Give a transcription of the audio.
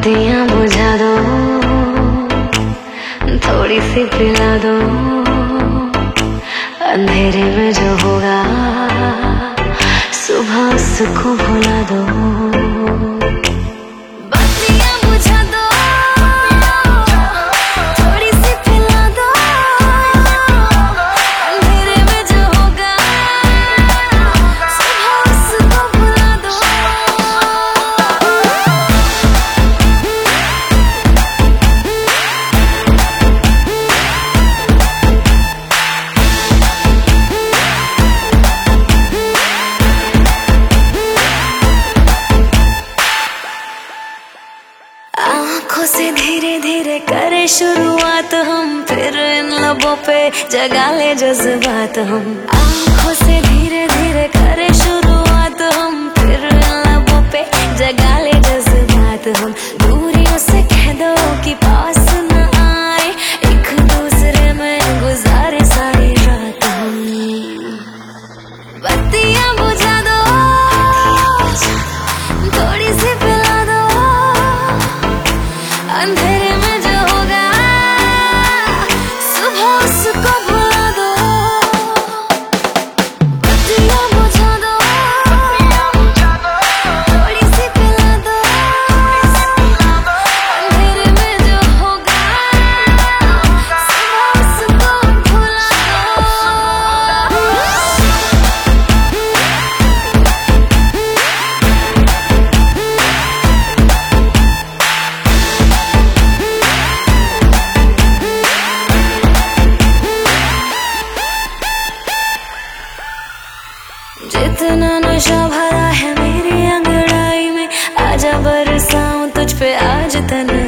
बत्तियां बुझा दो, थोड़ी सी पिला दो, अंधेरे में जो होगा सुबह उसको भुला दो। बत्तियां बुझा दो, थोड़ी सी पिला दो, अंधेरे में जो होगा सुबह उसको भुला दो। आँखों से धीरे धीरे करे शुरुआत हम, फिर इन लबों पे जगा ले जज्बात हम। आँखों से धीरे धीरे करे शुरुआत हम, फिर इन लबों पे जगा ले जज्बात हम। दूरियों से कह दो कि पास न आए, एक दूसरे में गुजारे सारी रात हम। बत्तियां बुझा दो, थोड़ी सी पिला दो, अंधेरे में जो होगा सुबह उसको भुला दो। बत्तियां बुझा दो, थोड़ी सी पिला दो, अंधेरे में जो होगा सुबह उसको भुला दो। जितना नशा भरा है मेरी अंगड़ाई में, आजा बरसाऊं तुझ पे आज तन्हाई